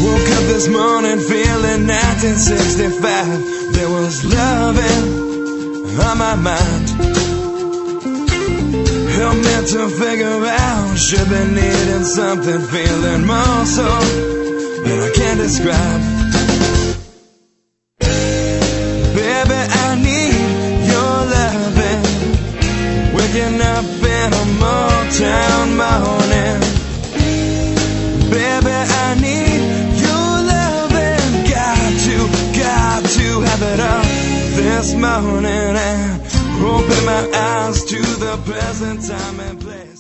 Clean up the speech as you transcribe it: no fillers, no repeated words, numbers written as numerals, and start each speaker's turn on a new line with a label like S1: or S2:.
S1: Woke up this morning feeling 1965. There was loving on my mind. Help me to figure out, should be needing something, feeling more so than I can describe. Baby, I need your loving, waking up in a Motown morning. Baby, I need your loving, got to have it all this morning, and open my eyes to the present time and place.